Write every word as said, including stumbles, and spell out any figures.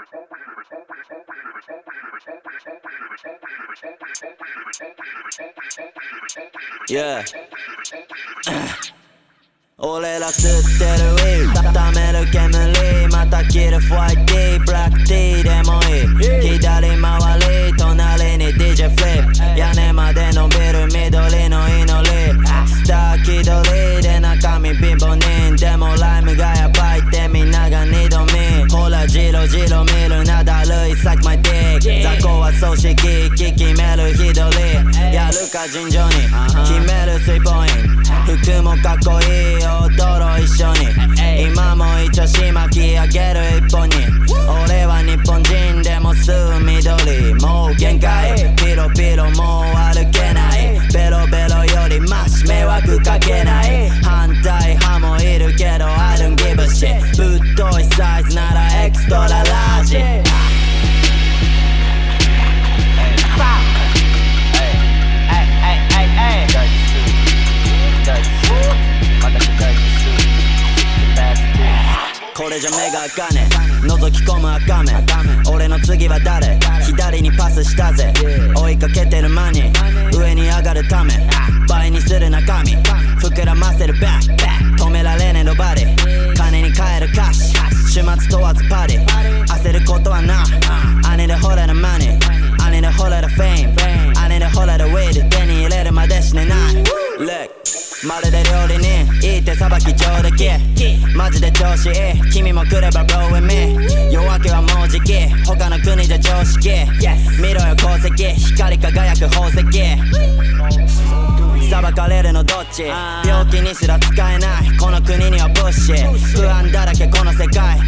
Yeah 俺ら吸ってるウィード溜める煙また着るホワイトティーブラックティーでもいい左回り隣に ディージェー フリップ屋根まで伸びる緑の祈りスター気取りで中身貧乏人でもライムがやばいってみんなが二度見ほらジロジロ見るなだるい suck my dick 雑魚は葬式決める日取りやるか尋常に決めるスリーポイント服もかっこいい踊ろう一緒に今も一応し巻き上げる一本に俺は日本人でもすぐ緑もう限界ピロピロもう歩けないベロベロよりマシ迷惑かけない反対派もいるけど I don't give a shit ぶっといサイズならエクストララージこれじゃ目が開かねえ覗き込む赤目俺の次は誰左にパスしたぜ追いかけてるマニー上に上がるため倍にする中身膨らませるバック止められねえノバディ金に変える歌詞週末問わずパリ焦ることはな I need a whole lot of money I need a whole lot of fame I need a whole lot of weed 手に入れるまで死ねない Lookまるで料理人いい手さばき上出来マジで調子いい君も来れば Roll with me 夜明けはもうじき他の国じゃ常識見ろよ鉱石光り輝く宝石裁かれるのどっち病気にすら使えないこの国には物資不安だらけこの世界